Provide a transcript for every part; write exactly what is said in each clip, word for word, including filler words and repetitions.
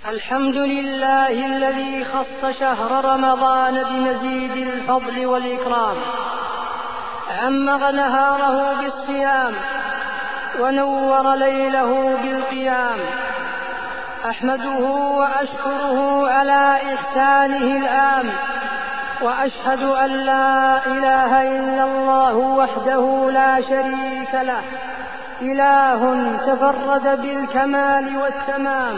الحمد لله الذي خص شهر رمضان بمزيد الفضل والإكرام، عمر نهاره بالصيام ونور ليله بالقيام. أحمده وأشكره على إحسانه الآن، وأشهد أن لا إله إلا الله وحده لا شريك له، إله تفرد بالكمال والتمام،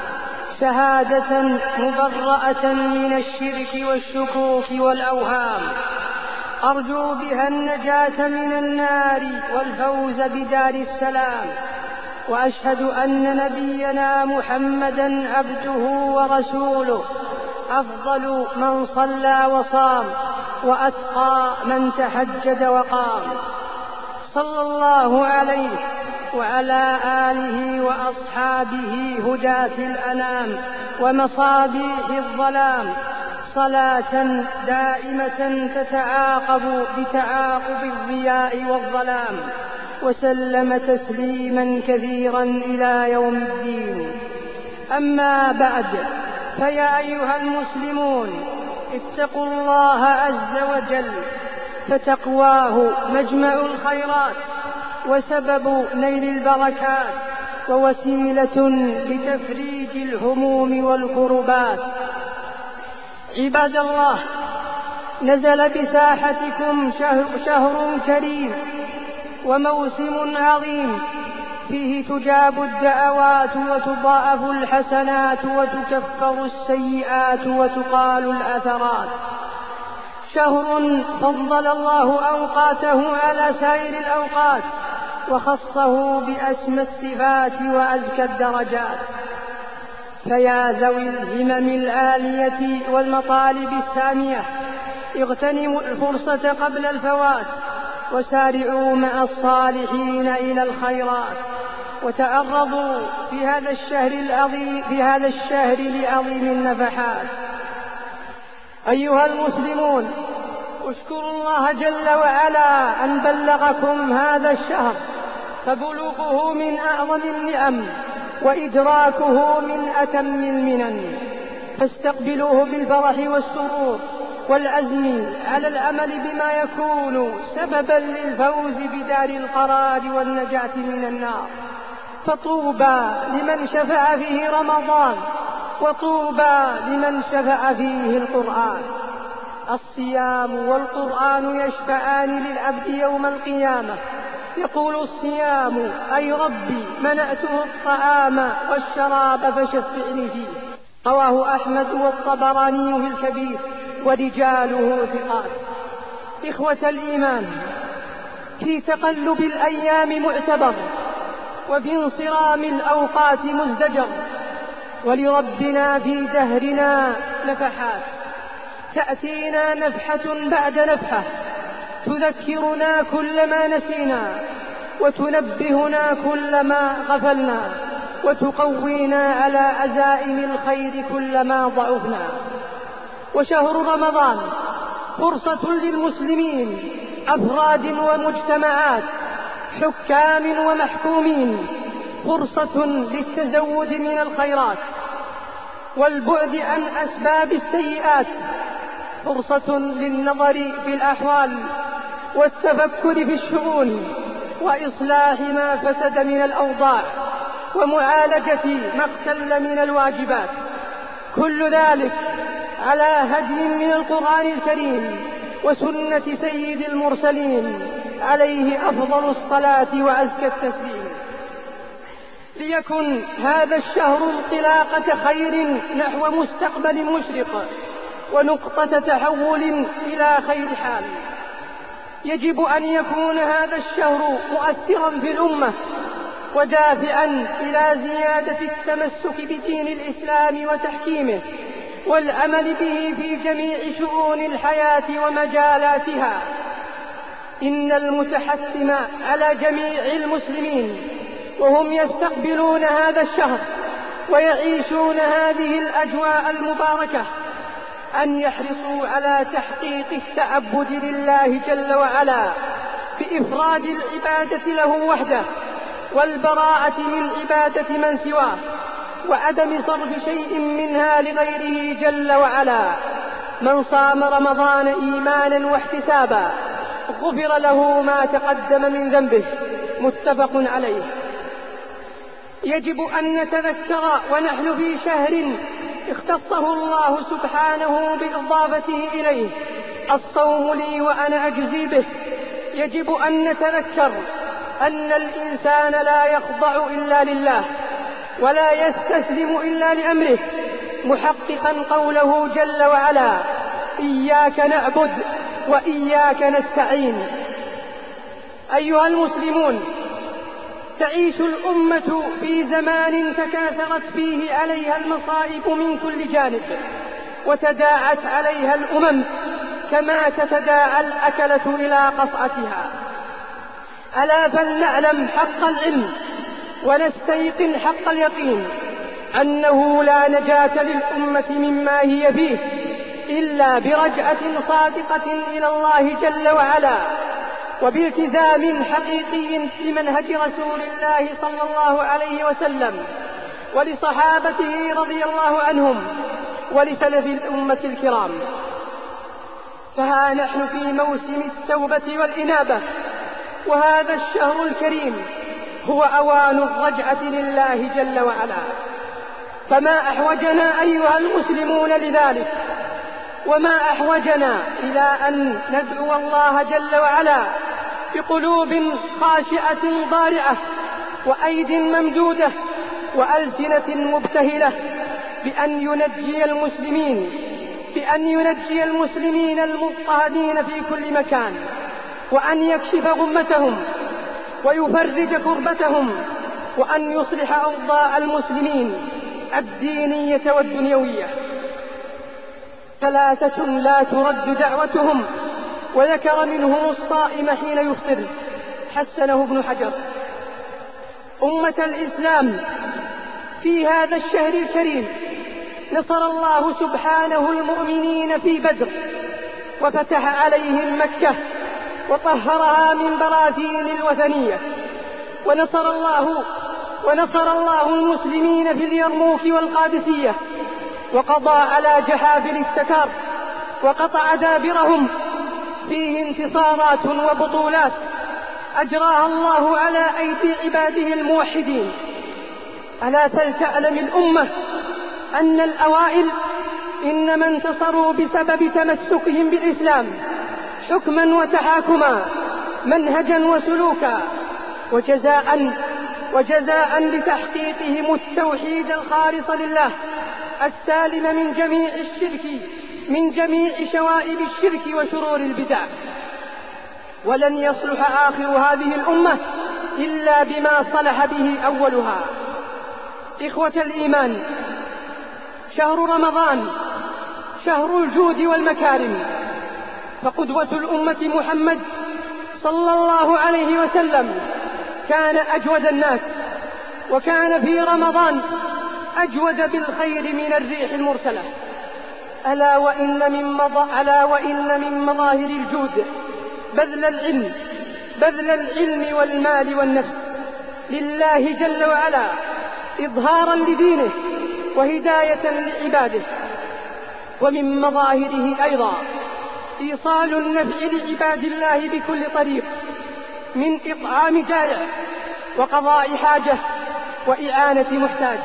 شهادة مبرأة من الشرك والشكوك والأوهام، أرجو بها النجاة من النار والفوز بدار السلام. وأشهد أن نبينا محمدًا عبده ورسوله، أفضل من صلى وصام، وأتقى من تهجد وقام، صلى الله عليه وعلى آله وأصحابه هداة الأنام ومصابيح الظلام، صلاة دائمة تتعاقب بتعاقب الضياء والظلام، وسلم تسليما كثيرا إلى يوم الدين. أما بعد، فيا أيها المسلمون، اتقوا الله عز وجل، فتقواه مجمع الخيرات وسبب نيل البركات، ووسيلة لتفريج الهموم والكربات. عباد الله، نزل بساحتكم شهر, شهر كريم وموسم عظيم، فيه تجاب الدعوات وتضاعف الحسنات وتكفر السيئات وتقال الأثرات. شهر فضل الله أوقاته على سائر الأوقات، وخصه بأسمى الصفات وأزكى الدرجات. فيا ذوي الهمم العالية والمطالب السامية، اغتنموا الفرصة قبل الفوات، وسارعوا مع الصالحين إلى الخيرات، وتعرضوا في هذا الشهر العظيم في هذا الشهر لعظيم النفحات. أيها المسلمون، اشكروا الله جل وعلا أن بلغكم هذا الشهر، فبلوغه من أعظم النعم، وإدراكه من أتم المنن، فاستقبلوه بالفرح والسرور والعزم على العمل بما يكون سببا للفوز بدار القرار والنجاة من النار. فطوبى لمن شفع فيه رمضان، وطوبى لمن شفع فيه القرآن. الصيام والقرآن يشفعان للعبد يوم القيامة. يقول الصيام: أي ربي منعته الطعام والشراب فشفعني فيه. رواه أحمد والطبراني في الكبير، ورجاله ثقات. إخوة الإيمان، في تقلب الأيام معتبر، وفي انصرام الأوقات مزدجر، ولربنا في دهرنا نفحات، تأتينا نفحة بعد نفحة، تذكرنا كل ما نسينا، وتنبهنا كل ما غفلنا، وتقوينا على عزائم الخير كلما ضعفنا. وشهر رمضان فرصة للمسلمين، أفراد ومجتمعات، حكام ومحكومين، فرصة للتزود من الخيرات والبعد عن أسباب السيئات، فرصة للنظر في الأحوال والتفكر في الشؤون، وإصلاح ما فسد من الأوضاع، ومعالجة ما اختل من الواجبات، كل ذلك على هدي من القرآن الكريم وسنة سيد المرسلين عليه أفضل الصلاة وأزكى التسليم. ليكن هذا الشهر انطلاقة خير نحو مستقبل مشرق، ونقطة تحول إلى خير حال. يجب أن يكون هذا الشهر مؤثرا في الأمة، ودافعا إلى زيادة التمسك بدين الإسلام وتحكيمه، والعمل به في جميع شؤون الحياة ومجالاتها. إن المتحتم على جميع المسلمين وهم يستقبلون هذا الشهر ويعيشون هذه الأجواء المباركة أن يحرصوا على تحقيق التعبد لله جل وعلا بإفراد العبادة له وحده، والبراءة من عبادة من سواه، وعدم صرف شيء منها لغيره جل وعلا. من صام رمضان إيمانا واحتسابا غفر له ما تقدم من ذنبه. متفق عليه. يجب أن نتذكر ونحن في شهر اختصه الله سبحانه بإضافته إليه: الصوم لي وأنا أجزي به. يجب أن نتذكر أن الإنسان لا يخضع إلا لله ولا يستسلم إلا لأمره، محققا قوله جل وعلا: إياك نعبد وإياك نستعين. أيها المسلمون، تعيش الأمة في زمان تكاثرت فيه عليها المصائب من كل جانب، وتداعت عليها الأمم كما تتداعى الأكلة إلى قصعتها. ألا فلنعلم حق العلم ونستيقن حق اليقين أنه لا نجاة للأمة مما هي فيه إلا برجعة صادقة إلى الله جل وعلا، وبالتزام حقيقي لمنهج رسول الله صلى الله عليه وسلم ولصحابته رضي الله عنهم ولسلف الأمة الكرام. فها نحن في موسم التوبة والإنابة، وهذا الشهر الكريم هو أوان الرجعة لله جل وعلا. فما أحوجنا أيها المسلمون لذلك، وما أحوجنا إلى أن ندعو الله جل وعلا بقلوب خاشعة ضارعة وأيد ممدودة وألسنة مبتهلة بأن ينجي المسلمين بأن ينجي المسلمين المضطهدين في كل مكان، وأن يكشف غمتهم ويفرج كربتهم، وأن يصلح أوضاع المسلمين الدينية والدنيوية. ثلاثة لا ترد دعوتهم، وذكر منهم الصائم حين يفطر، حسنه ابن حجر. أمة الإسلام، في هذا الشهر الكريم نصر الله سبحانه المؤمنين في بدر، وفتح عليهم مكة وطهرها من براثين الوثنية، ونصر الله ونصر الله المسلمين في اليرموك والقادسية، وقضى على جحافل التتار وقطع دابرهم. فيه انتصارات وبطولات أجراها الله على أيدي عباده الموحدين. ألا فلتعلم الأمة أن الأوائل إنما انتصروا بسبب تمسكهم بالإسلام حكما وتحاكما، منهجا وسلوكا، وجزاء وجزاء لتحقيقهم التوحيد الخالص لله السالم من جميع الشرك من جميع شوائب الشرك وشرور البدع. ولن يصلح آخر هذه الأمة إلا بما صلح به أولها. إخوة الإيمان، شهر رمضان شهر الجود والمكارم، فقدوة الأمة محمد صلى الله عليه وسلم كان أجود الناس، وكان في رمضان أجود بالخير من الريح المرسلة. ألا وإن من, مض... ألا وإن من مظاهر الجود بذل العلم بذل العلم والمال والنفس لله جل وعلا، إظهارا لدينه وهداية لعباده. ومن مظاهره أيضا إيصال النفع لعباد الله بكل طريق، من إطعام جائع وقضاء حاجة وإعانة محتاج.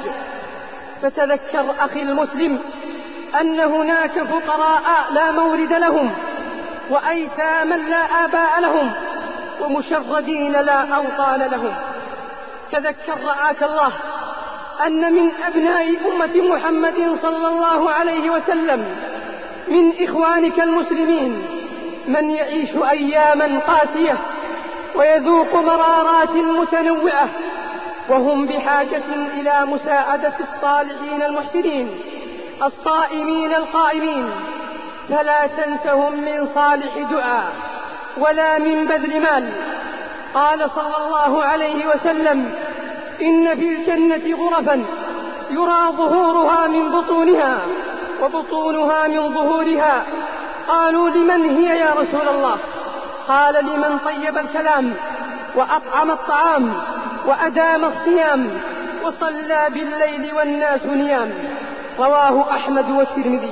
فتذكر أخي المسلم أن هناك فقراء لا مورد لهم، وأيتاما لا آباء لهم، ومشردين لا أوطان لهم. تذكر رعاك الله أن من أبناء أمة محمد صلى الله عليه وسلم من إخوانك المسلمين من يعيش أياما قاسية ويذوق مرارات متنوعة، وهم بحاجة إلى مساعدة الصالحين المحسنين الصائمين القائمين. فلا تنسهم من صالح دعاء ولا من بذل مال. قال صلى الله عليه وسلم: إن في الجنة غرفا يرى ظهورها من بطونها وبطونها من ظهورها. قالوا: لمن هي يا رسول الله؟ قال: لمن طيب الكلام وأطعم الطعام وأدام الصيام وصلى بالليل والناس نيام. رواه أحمد والترمذي.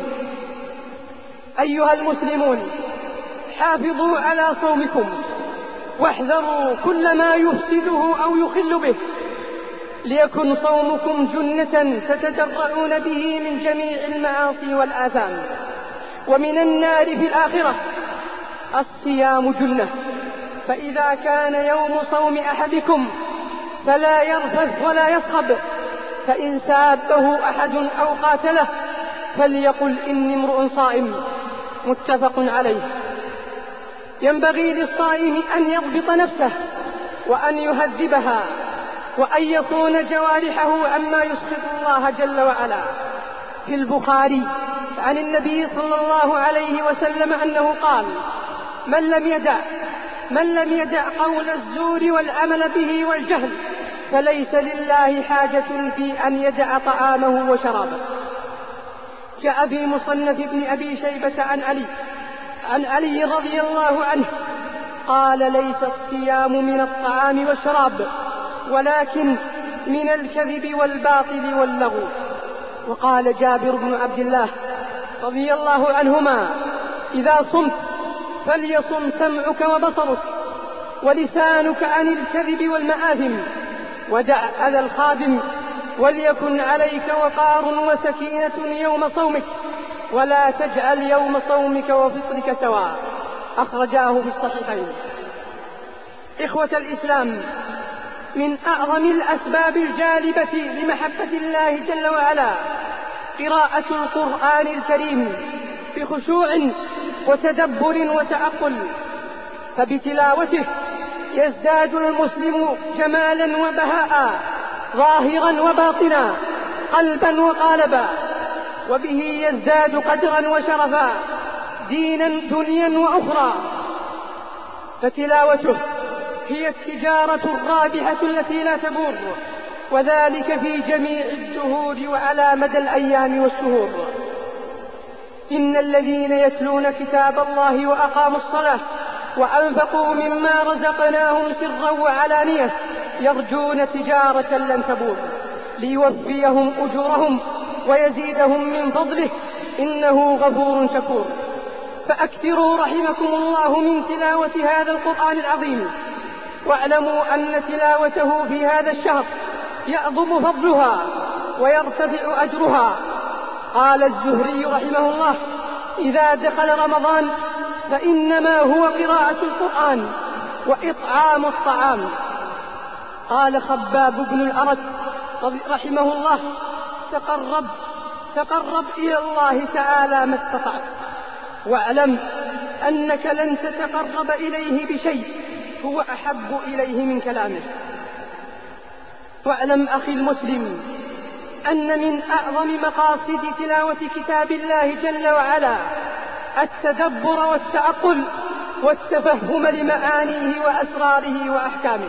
أيها المسلمون، حافظوا على صومكم واحذروا كل ما يفسده أو يخل به، ليكن صومكم جنة تتدرعون به من جميع المعاصي والآثام ومن النار في الآخرة. الصيام جنة، فإذا كان يوم صوم أحدكم فلا يرفث ولا يصخب، فإن سابه أحد أو قاتله فليقل إني امرؤ صائم. متفق عليه. ينبغي للصائم أن يضبط نفسه وأن يهذبها وأن يصون جوارحه عما يسخط الله جل وعلا. في البخاري عن النبي صلى الله عليه وسلم أنه قال: من لم يدع من لم يدع قول الزور والعمل به والجهل فليس لله حاجة في أن يدع طعامه وشرابه. جاء في مصنف ابن أبي شيبة عن علي عن علي رضي الله عنه قال: ليس الصيام من الطعام والشراب ولكن من الكذب والباطل واللغو. وقال جابر بن عبد الله رضي الله عنهما: إذا صمت فليصم سمعك وبصرك ولسانك عن الكذب والمآثم، ودع أذى الخادم، وليكن عليك وقار وسكينة يوم صومك، ولا تجعل يوم صومك وفطرك سواء. أخرجاه في الصحيحين. إخوة الإسلام، من أعظم الأسباب الجالبة لمحبة الله جل وعلا قراءة القرآن الكريم بخشوع وتدبر وتعقل، فبتلاوته يزداد المسلم جمالا وبهاء ظاهرا وباطنا، قلبا وقالبا، وبه يزداد قدرا وشرفا دينا دنيا وأخرى. فتلاوته هي التجارة الرابحة التي لا تبور، وذلك في جميع الدهور وعلى مدى الأيام والشهور. إن الذين يتلون كتاب الله وأقاموا الصلاة وأنفقوا مما رزقناهم سرا وعلانية يرجون تجارة لن تبور ليوفيهم أجورهم ويزيدهم من فضله إنه غفور شكور. فأكثروا رحمكم الله من تلاوة هذا القرآن العظيم، واعلموا أن تلاوته في هذا الشهر يعظم فضلها ويرتفع أجرها. قال الزهري رحمه الله: إذا دخل رمضان فإنما هو قراءة القرآن وإطعام الطعام. قال خباب بن الأرت رحمه الله: تقرب تقرب إلى الله تعالى ما استطعت، واعلم أنك لن تتقرب إليه بشيء هو أحب إليه من كلامه. واعلم أخي المسلم أن من أعظم مقاصد تلاوة كتاب الله جل وعلا التدبر والتعقل والتفهم لمعانيه وأسراره وأحكامه.